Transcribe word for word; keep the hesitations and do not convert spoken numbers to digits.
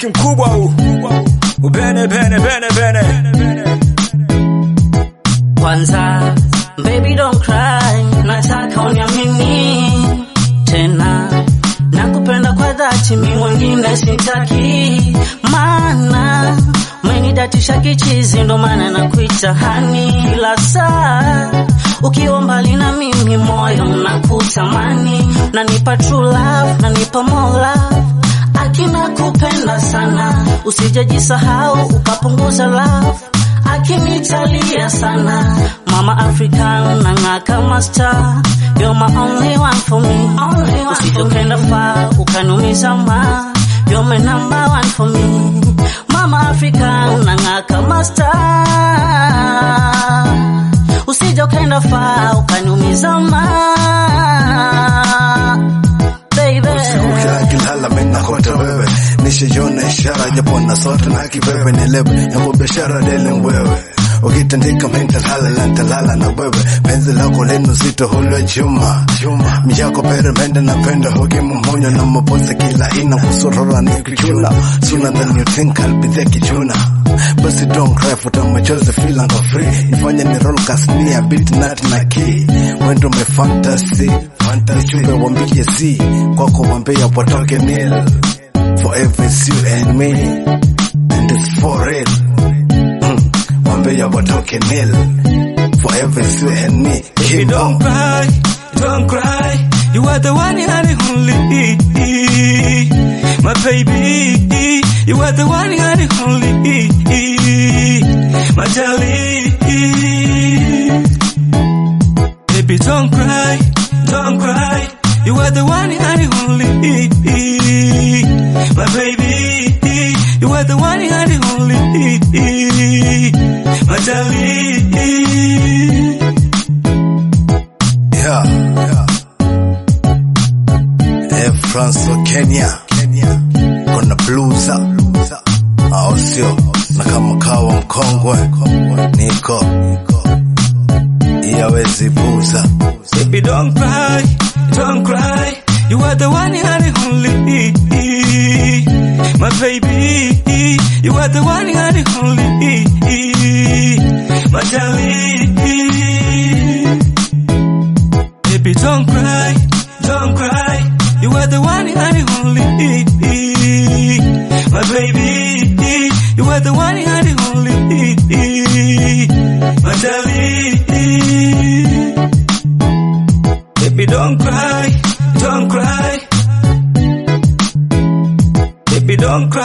mziki mkubwa huu. Ubene bene bene bene. Kwanza baby don't cry, nataka uniamini tena, nakupenda kwa dhati, mimi mwingine sitaki, maana umenidatisha kichizi, ndo maana nakuita hani. Kila saa ukiwa mbali na mimi moyo unakutamani, nanipa true love, nanipa more love, akina kupenda sana, usijajisahau ukapunguza love, akinitalia sana. Mama African nanga kama star, you're my only one for me. Usijokenda far ukanumiza ma, you're my number one for me. Mama African nanga kama star, usijokenda far ukanumiza ma, baby. Kila kilala mena kote wewe, nishijona ishara japona sote na kibebe nilebe, yambo biashara dele wewe. Ukitandika menta lala lala na wewe, penzi lako leno zito holo juma juma, mijako pere mende na penda hoki mmonyo na mapose kila ina kusurora ni kuchuna, sooner than you think I'll be there kichuna. But don't cry for them, machozi feel like I'm free, nifanye ni roll kasnia beat nut na key, wendo me fantasy fantasy, chumbe wambie zi kwako wambia potoke nil, forever it's you and me and it's for real. Wambia watoke nil, forever it's you and me. Baby don't cry, don't cry, you are the one and only, my baby, you are the one and only, my darling. Baby don't cry, don't cry, you are the one and only, my baby, you are the one and only, my darling. Yeah, yeah. Hey, France or Kenya, Kenya, kuna bluza, au sio? Na kama kawa mkongwe, niko, iyawezi buza. Baby don't cry, don't cry, you are the one and only, my baby, you are the one and only, my darling. Baby don't cry, don't cry, you are the one and only, my baby, you are the one and only, my darling. Baby don't cry, don't cry, baby don't cry.